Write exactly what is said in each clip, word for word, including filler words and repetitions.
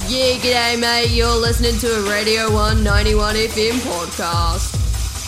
Yeah, g'day, mate. You're listening to a Radio one ninety-one F M podcast.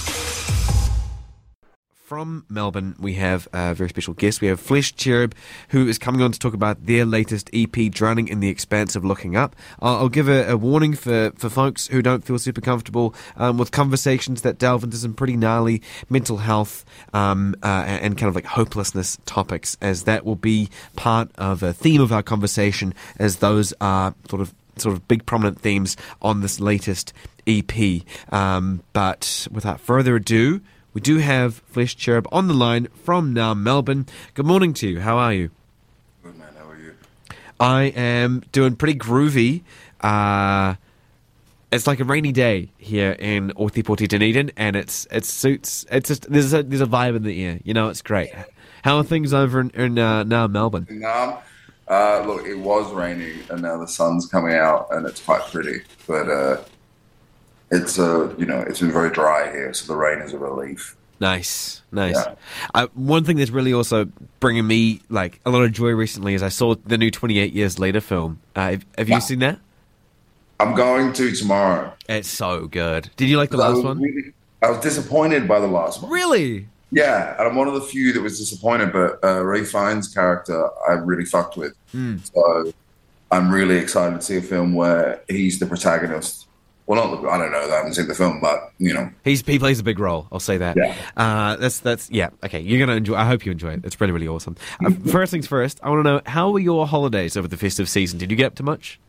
From Melbourne, we have a very special guest. We have Flesh Cherub, who is coming on to talk about their latest E P, Drowning in the Expanse of Looking Up. I'll, I'll give a, a warning for, for folks who don't feel super comfortable um, with conversations that delve into some pretty gnarly mental health um, uh, and kind of like hopelessness topics, as that will be part of a theme of our conversation, as those are sort of sort of big prominent themes on this latest E P. Um, but without further ado, we do have Flesh Cherub on the line from now Melbourne. Good morning to you. How are you? Good, man. How are you? I am doing pretty groovy. Uh, it's like a rainy day here in Ōtepoti, Dunedin, and it's it suits. It's just there's a there's a vibe in the air. You know, it's great. How are things over in, in uh, now Melbourne? Nam, uh, look, it was raining, and now the sun's coming out, and it's quite pretty. But uh, it's uh, you know, it's been very dry here, so the rain is a relief. Nice, nice. Yeah. Uh, one thing that's really also bringing me like a lot of joy recently is I saw the new twenty-eight Years Later film. Uh, have, have you Yeah. seen that? I'm going to tomorrow. It's so good. Did you like the I last was one? really- I was disappointed by the last one. Really? Yeah, and I'm one of the few that was disappointed, but uh, Ray Fiennes' character I really fucked with. Mm. So I'm really excited to see a film where he's the protagonist. Well, not the, I don't know, I haven't seen the film, but, you know. He's he plays a big role. I'll say that. Yeah. Uh, that's that's yeah. Okay, you're gonna enjoy. I hope you enjoy it. It's really really awesome. Uh, first things first, I want to know, how were your holidays over the festive season? Did you get up to much?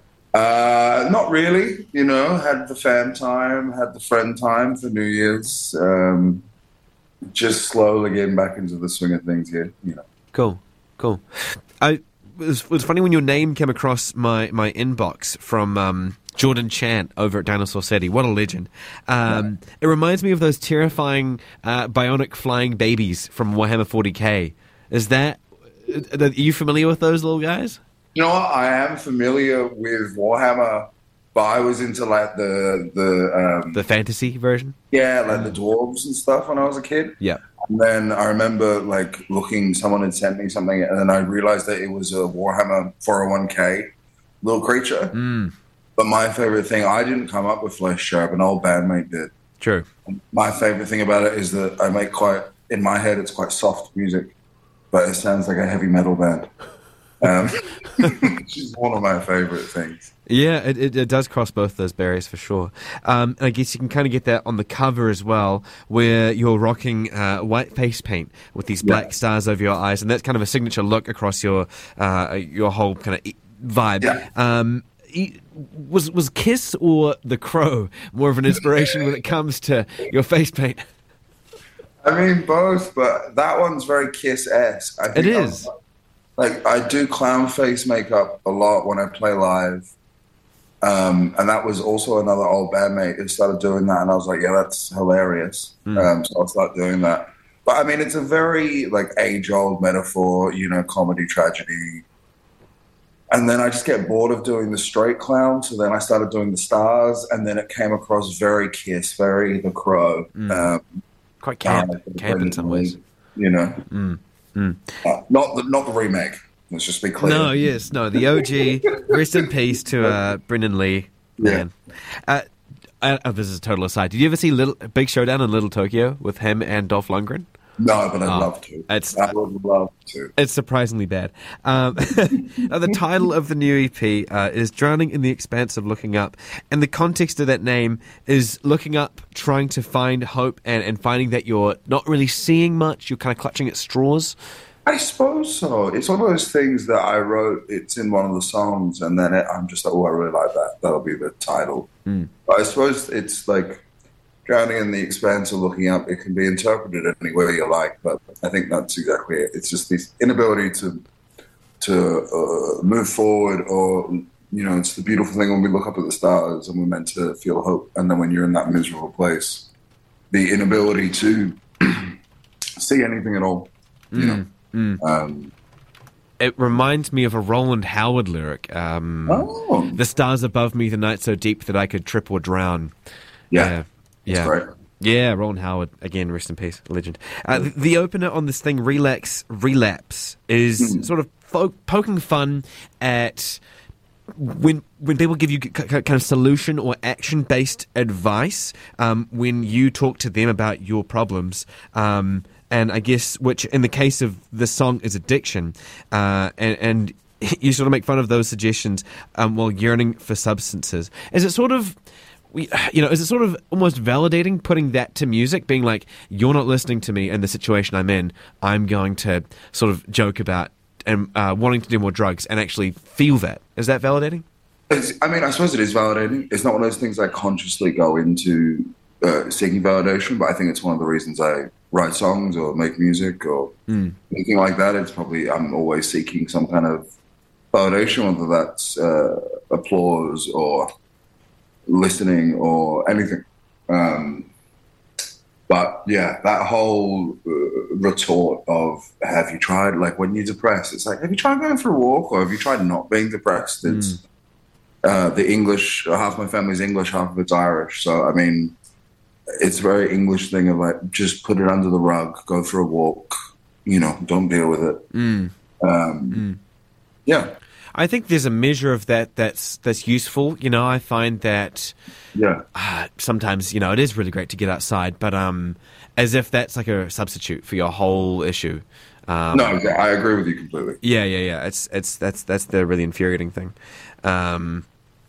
Uh, not really, you know, had the fam time, had the friend time for New Year's. Um, just slowly getting back into the swing of things here, you know. Cool, cool. I it was, it was funny when your name came across my my inbox from um, Jordan Chant over at Dinosaur City. What a legend! Um, yeah. It reminds me of those terrifying uh, bionic flying babies from Warhammer forty K. Is that? Are you familiar with those little guys? You know what? I am familiar with Warhammer, but I was into like the the um, the fantasy version. Yeah, like the dwarves and stuff when I was a kid. Yeah. And then I remember like looking, someone had sent me something, and then I realized that it was a Warhammer four oh one K little creature. Mm. But my favorite thing, I didn't come up with Flesh Cherub, an old bandmate did. True. My favorite thing about it is that I make quite, in my head, it's quite soft music, but it sounds like a heavy metal band. Um, which is one of my favorite things. Yeah, it, it, it does cross both those barriers for sure. Um, and I guess you can kind of get that on the cover as well, where you're rocking uh, white face paint with these black yeah. stars over your eyes, and that's kind of a signature look across your uh, your whole kind of vibe. Yeah. Um, was was Kiss or The Crow more of an inspiration when it comes to your face paint? I mean, both, but that one's very Kiss-esque. I think it is. I'm, like, I do clown face makeup a lot when I play live. Um, and that was also another old bandmate who started doing that, and I was like, yeah, that's hilarious. Mm. Um, so I'll start doing that. But, I mean, it's a very, like, age-old metaphor, you know, comedy, tragedy. And then I just get bored of doing the straight clown, so then I started doing the stars, and then it came across very Kiss, very The Crow. Mm. Um, Quite camp, uh, camp in some ways. You know. Mm. Mm. Uh, not, the, not the remake. Let's just be clear. No, yes, no. The O G, rest in peace to uh, Brendan Lee. Man. Yeah. Uh, uh, this is a total aside. Did you ever see Little Big Showdown in Little Tokyo with him and Dolph Lundgren? No, but I'd oh, love to. It's, I would love to. It's surprisingly bad. Um, the title of the new E P uh, is Drowning in the Expanse of Looking Up. And the context of that name is looking up, trying to find hope, and, and finding that you're not really seeing much. You're kind of clutching at straws. I suppose so. It's one of those things that I wrote, it's in one of the songs, and then it, I'm just like, oh, I really like that. That'll be the title. Mm. But I suppose it's like drowning in the expanse of looking up. It can be interpreted any way you like, but I think that's exactly it. It's just this inability to to uh, move forward, or, you know, it's the beautiful thing when we look up at the stars and we're meant to feel hope, and then when you're in that miserable place, the inability to see anything at all, you mm. know. Mm. Um, it reminds me of a Roland Howard lyric. Um, oh. The stars above me, the night so deep that I could trip or drown. Yeah. Uh, yeah. That's right. Yeah, Roland Howard, again, rest in peace, legend. Uh, the, the opener on this thing, Relax, Relapse, is mm. sort of fo- poking fun at when when people give you c- c- kind of solution or action based advice, um, when you talk to them about your problems, um, and I guess which in the case of the song is addiction, uh, and, and you sort of make fun of those suggestions um, while yearning for substances. Is it sort of We, you know, is it sort of almost validating putting that to music, being like, you're not listening to me in the situation I'm in, I'm going to sort of joke about and uh, wanting to do more drugs and actually feel that. Is that validating? It's, I mean, I suppose it is validating. It's not one of those things I consciously go into uh, seeking validation, but I think it's one of the reasons I write songs or make music or mm. anything like that. It's probably, I'm always seeking some kind of validation, whether that's uh, applause or listening or anything. Um, but yeah, that whole uh, retort of have you tried, like when you're depressed, it's like, have you tried going for a walk or have you tried not being depressed? It's mm. uh, the English, half my family's English, half of it's Irish. So, I mean, it's a very English thing of like, just put it under the rug, go for a walk, you know, don't deal with it. Mm. Um, mm. Yeah. I think there's a measure of that that's that's useful. You know, I find that yeah. uh, sometimes, you know, it is really great to get outside, but um, as if that's like a substitute for your whole issue. Um, no, I agree with you completely. Yeah, yeah, yeah. It's it's that's that's the really infuriating thing. Um,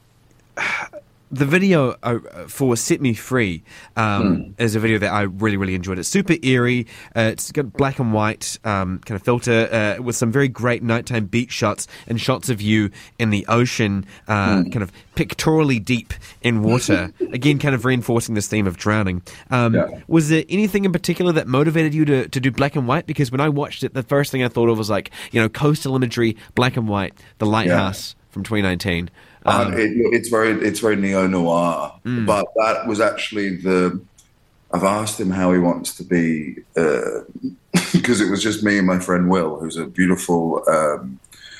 the video uh, for Set Me Free um, mm. is a video that I really, really enjoyed. It's super eerie. Uh, it's got black and white um, kind of filter uh, with some very great nighttime beach shots and shots of you in the ocean, uh, mm. kind of pictorially deep in water. Again, kind of reinforcing this theme of drowning. Um, yeah. Was there anything in particular that motivated you to, to do black and white? Because when I watched it, the first thing I thought of was like, you know, coastal imagery, black and white, The Lighthouse yeah. from twenty nineteen. Um, um, it, it's very, it's very neo noir, mm. but that was actually the. I've asked him how he wants to be because uh, it was just me and my friend Will, who's a beautiful um,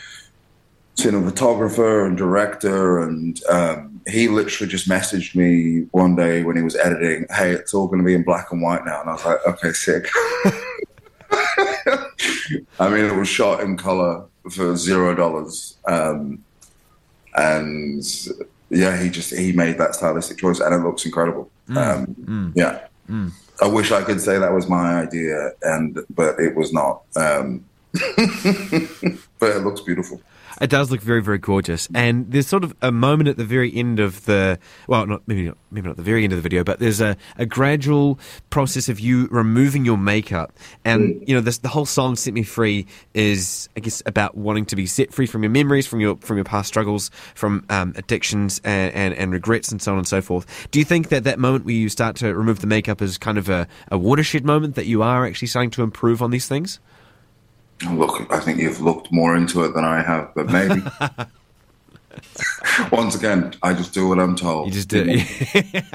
cinematographer and director, and um, he literally just messaged me one day when he was editing, "Hey, it's all going to be in black and white now," and I was like, "Okay, sick." I mean, it was shot in color for zero dollars. Um, And yeah, he just he made that stylistic choice, and it looks incredible. Mm, um, mm, yeah, mm. I wish I could say that was my idea, and but it was not. Um, but it looks beautiful. It does look very, very gorgeous. And there's sort of a moment at the very end of the, well, not maybe not, maybe not the very end of the video, but there's a, a gradual process of you removing your makeup. And, mm. you know, this, the whole song, Set Me Free, is, I guess, about wanting to be set free from your memories, from your from your past struggles, from um, addictions and, and, and regrets and so on and so forth. Do you think that that moment where you start to remove the makeup is kind of a, a watershed moment, that you are actually starting to improve on these things? Look, I think you've looked more into it than I have, but maybe. Once again, I just do what I'm told. You just do it.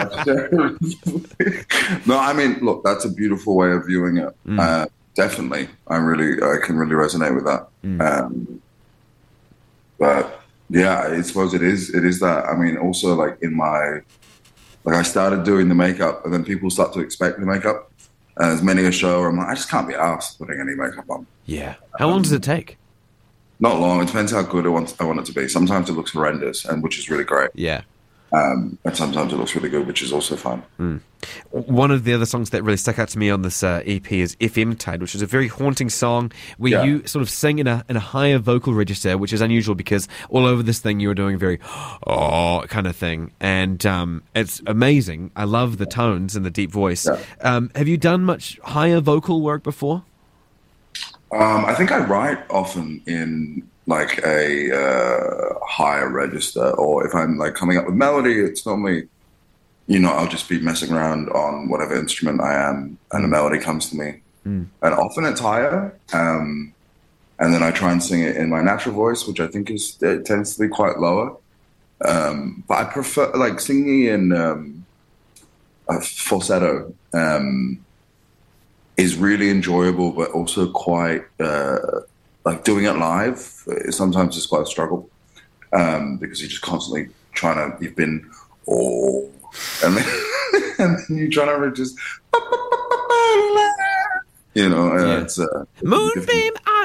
No, I mean, look, that's a beautiful way of viewing it. Mm. Uh, definitely. I really, I can really resonate with that. Mm. Um, but yeah, I suppose it is, it is that. I mean, also like in my, like I started doing the makeup and then people start to expect the makeup. Uh, there's many a show where I'm like, I just can't be asked putting any makeup on. Yeah. How um, long does it take? Not long. It depends how good I want, I want it to be. Sometimes it looks horrendous, and which is really great. Yeah. Um, and sometimes it looks really good, which is also fun. Mm. One of the other songs that really stuck out to me on this uh, E P is F M Tide, which is a very haunting song where yeah. you sort of sing in a in a higher vocal register, which is unusual because all over this thing you were doing a very oh kind of thing, and um, it's amazing. I love the tones and the deep voice. Yeah. Um, have you done much higher vocal work before? Um, I think I write often in like a uh, higher register, or if I'm like coming up with melody, it's normally, you know, I'll just be messing around on whatever instrument I am, and a melody comes to me, mm. and often it's higher, um, and then I try and sing it in my natural voice, which I think is it tends to be quite lower, um, but I prefer like singing in um, a falsetto. Um, is really enjoyable, but also quite. Uh, Like doing it live, sometimes it's quite a struggle um, because you're just constantly trying to. You've been oh, and then, and then you're trying to just, you know. Uh, yeah. It's uh, Moonbeam, I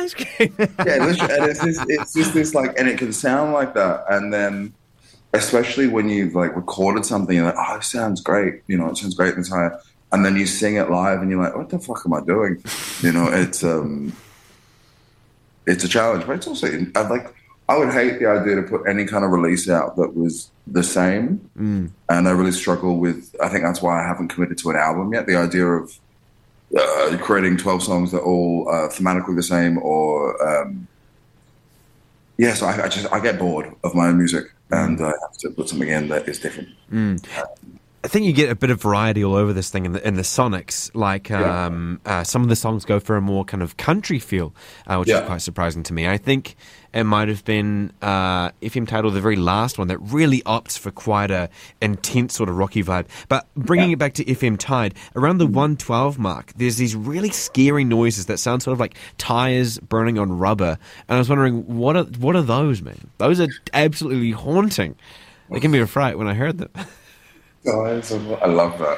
ice cream. Yeah, literally, and it's just, it's just this like, and it can sound like that, and then especially when you've like recorded something, you're like, oh, it sounds great, you know, it sounds great this high, and then you sing it live, and you're like, what the fuck am I doing? You know, it's um, it's a challenge, but it's also I like. I would hate the idea to put any kind of release out that was the same. Mm. And I really struggle with, I think that's why I haven't committed to an album yet. The idea of uh, creating twelve songs that are all uh, thematically the same or, um, yeah, so I, I just, I get bored of my own music mm. and I have to put something in that is different. Mm. I think you get a bit of variety all over this thing in the, in the sonics. Like um, yeah. uh, some of the songs go for a more kind of country feel, uh, which yeah. is quite surprising to me. I think it might have been uh, F M Tidal, the very last one, that really opts for quite a intense sort of rocky vibe. But bringing yeah. it back to F M Tide, around the one twelve mark, there's these really scary noises that sound sort of like tires burning on rubber. And I was wondering, what are what are those, man? Those are absolutely haunting. They gave me a fright when I heard them. Guys, I love that.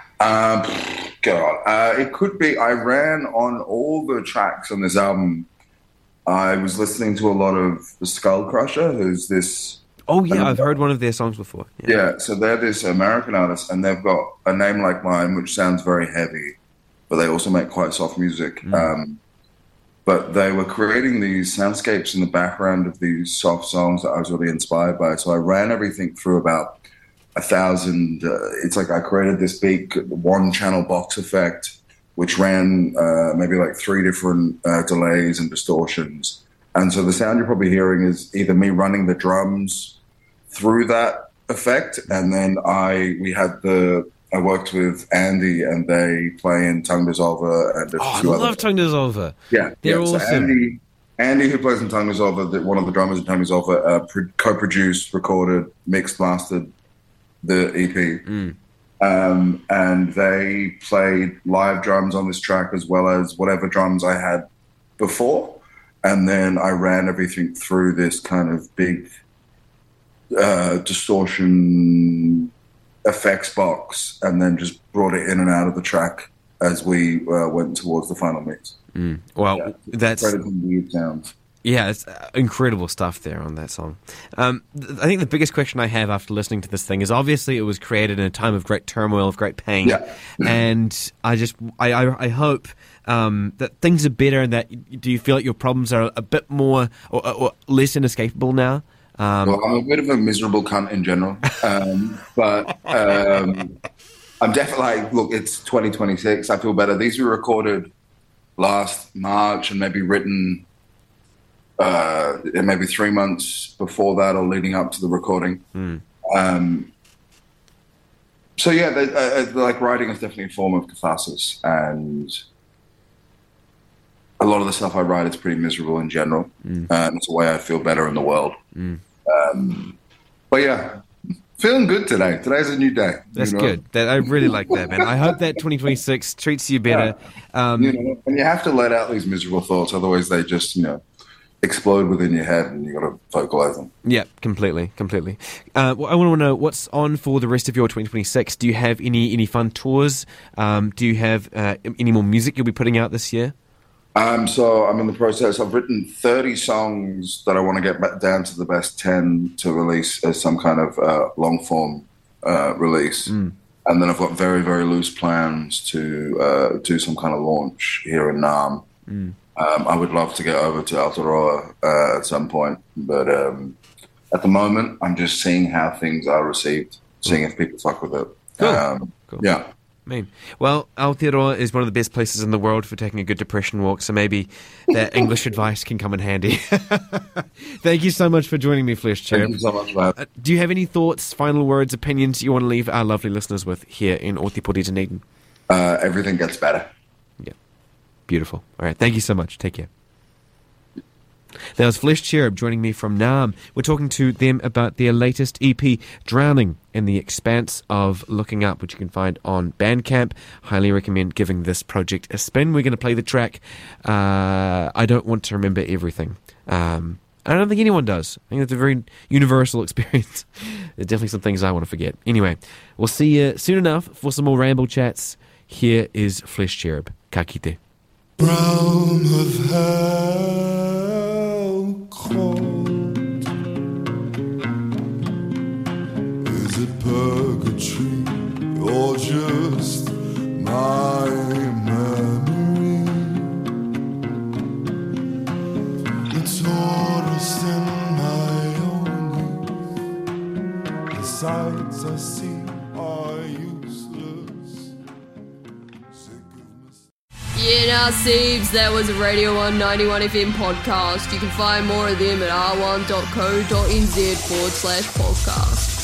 Um, God, uh, it could be. I ran on all the tracks on this album. I was listening to a lot of the Skull Crusher, who's this. Oh yeah, I've heard one of their songs before. Yeah. yeah, so they're this American artist, and they've got a name like mine, which sounds very heavy, but they also make quite soft music. Mm. Um, but they were creating these soundscapes in the background of these soft songs that I was really inspired by. So I ran everything through about a thousand, uh, it's like I created this big one channel box effect, which ran uh, maybe like three different uh, delays and distortions. And so the sound you're probably hearing is either me running the drums through that effect. And then I, we had the, I worked with Andy and they play in Tongue Dissolver. And a oh, few I love other Tongue Dissolver. Yeah. They're yeah. awesome. So Andy, Andy, who plays in Tongue Dissolver, the, one of the drummers in Tongue Dissolver, uh, pro- co-produced, recorded, mixed, mastered the E P. Mm. Um, and they played live drums on this track as well as whatever drums I had before. And then I ran everything through this kind of big uh, distortion effects box and then just brought it in and out of the track as we uh, went towards the final mix. Mm. Well, yeah, that's... Some weird sounds. Yeah, it's incredible stuff there on that song. Um, th- I think the biggest question I have after listening to this thing is obviously it was created in a time of great turmoil, of great pain, yeah. and I just I I, I hope um, that things are better and that do you feel like your problems are a bit more or, or less inescapable now? Um, well, I'm a bit of a miserable cunt in general, um, but um, I'm definitely like, look, it's twenty twenty-six. I feel better. These were recorded last March and maybe written. Uh, maybe three months before that or leading up to the recording. Mm. Um, so yeah, they, uh, like writing is definitely a form of catharsis, and a lot of the stuff I write is pretty miserable in general. Mm. Uh, it's a way I feel better in the world. Mm. Um, but yeah, feeling good today. Today's a new day. That's you know? good. That, I really like that, man. I hope that twenty twenty-six treats you better. Yeah. Um, you know, and you have to let out these miserable thoughts, otherwise they just, you know, explode within your head and you got to vocalize them. Yeah, completely, completely. Uh, well, I want to know what's on for the rest of your twenty twenty-six. Do you have any, any fun tours? Um, do you have uh, any more music you'll be putting out this year? Um, so I'm in the process. I've written thirty songs that I want to get back down to the best ten to release as some kind of uh, long form uh, release. Mm. And then I've got very, very loose plans to uh, do some kind of launch here in Naarm. Mm. Um, I would love to get over to Aotearoa uh, at some point, but um, at the moment, I'm just seeing how things are received, seeing if people fuck with it. Cool. Um, cool. Yeah. mean, well, Aotearoa is one of the best places in the world for taking a good depression walk, so maybe that English advice can come in handy. Thank you so much for joining me, Flesh Cherub. Thank you so much, man. Uh, do you have any thoughts, final words, opinions you want to leave our lovely listeners with here in Otipoti, Dunedin? Uh, everything gets better. Yeah. Beautiful. All right. Thank you so much. Take care. That was Flesh Cherub joining me from Naarm. We're talking to them about their latest E P, Drowning in the Expanse of Looking Up, which you can find on Bandcamp. Highly recommend giving this project a spin. We're going to play the track, uh, I Don't Want to Remember Everything. Um, I don't think anyone does. I think it's a very universal experience. There's definitely some things I want to forget. Anyway, we'll see you soon enough for some more Ramble Chats. Here is Flesh Cherub. Ka kite. realm of hell cold. Is it purgatory or just my memory? The tourist in my own youth, the sights I see are useless. Yeah, now, Siebes, that was a Radio one ninety-one F M podcast. You can find more of them at r one dot co dot n z forward slash podcast.